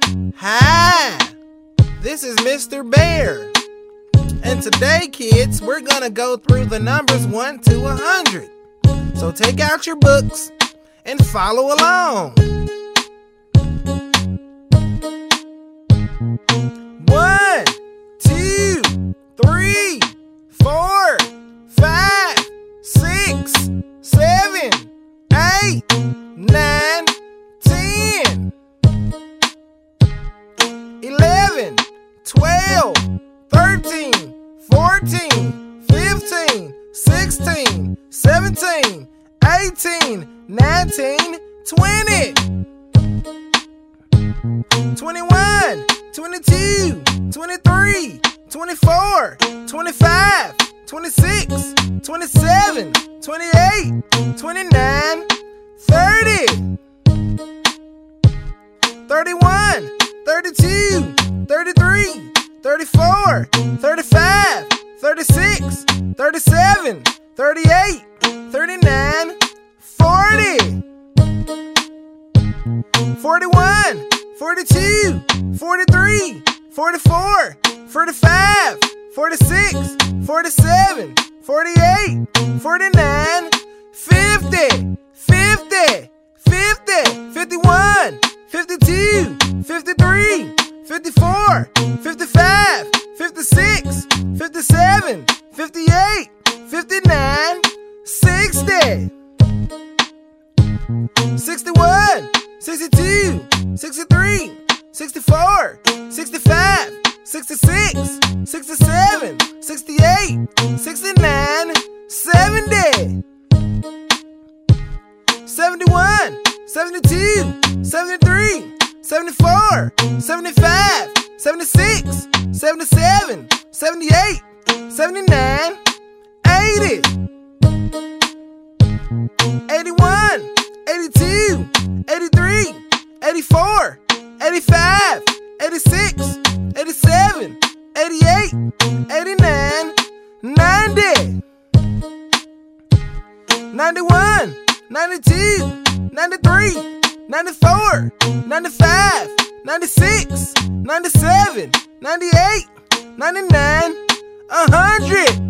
Hi, this is Mr. Bear. And today, kids, we're gonna go through the numbers 1 to 100. So take out your books and follow along. 1, 2, 3, 4, 5, 6, 7, 8, 9, 10, 11, 12, 13, 14, 15, 16, 17, 18, 19, 20, 21, 22, 23, 24, 25, 26, 27, 28, 29, 30, 31, 32, 33, 34, 35, 36, 37, 38, 39, 40, 41, 42, 43, 44, 45, 46, 47, 48, 49, 50, 50, 50, 51, 52, 53, 54, 55, 56, 57, 58, 59, 60, 61, 62, 63, 64, 65, 66, 67, 68, 69, 70, 71, 72, 73, 74, 75, 76, 77, 78, 79, 80, 81, 82, 83, 84, 85, 86, 87, 88, 89, 90, 91, 92, 93, 94, 95, 96, 97, 98, 99, 100.